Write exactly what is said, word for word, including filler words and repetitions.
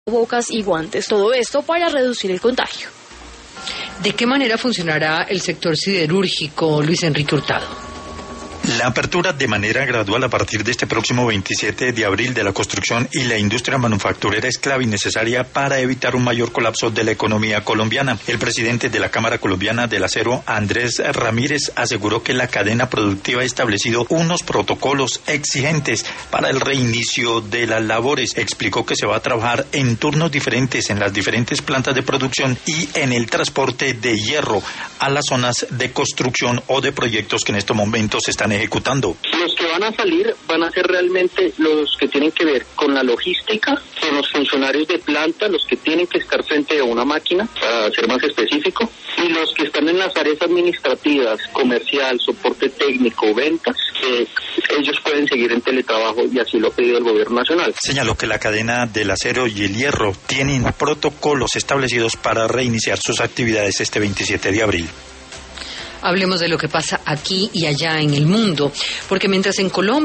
Bocas y guantes, todo esto para reducir el contagio. ¿De qué manera funcionará el sector siderúrgico, Luis Enrique Hurtado? La apertura de manera gradual a partir de este próximo veintisiete de abril de la construcción y la industria manufacturera es clave y necesaria para evitar un mayor colapso de la economía colombiana. El presidente de la Cámara Colombiana del Acero, Andrés Ramírez, aseguró que la cadena productiva ha establecido unos protocolos exigentes para el reinicio de las labores. Explicó que se va a trabajar en turnos diferentes en las diferentes plantas de producción y en el transporte de hierro a las zonas de construcción o de proyectos que en estos momentos se están ejecutando. Los que van a salir van a ser realmente los que tienen que ver con la logística, con los funcionarios de planta, los que tienen que estar frente a una máquina, para ser más específico, y los que están en las áreas administrativas, comercial, soporte técnico, ventas, eh, ellos pueden seguir en teletrabajo y así lo ha pedido el gobierno nacional. Señaló que la cadena del acero y el hierro tienen protocolos establecidos para reiniciar sus actividades este veintisiete de abril. Hablemos de lo que pasa aquí y allá en el mundo, porque mientras en Colombia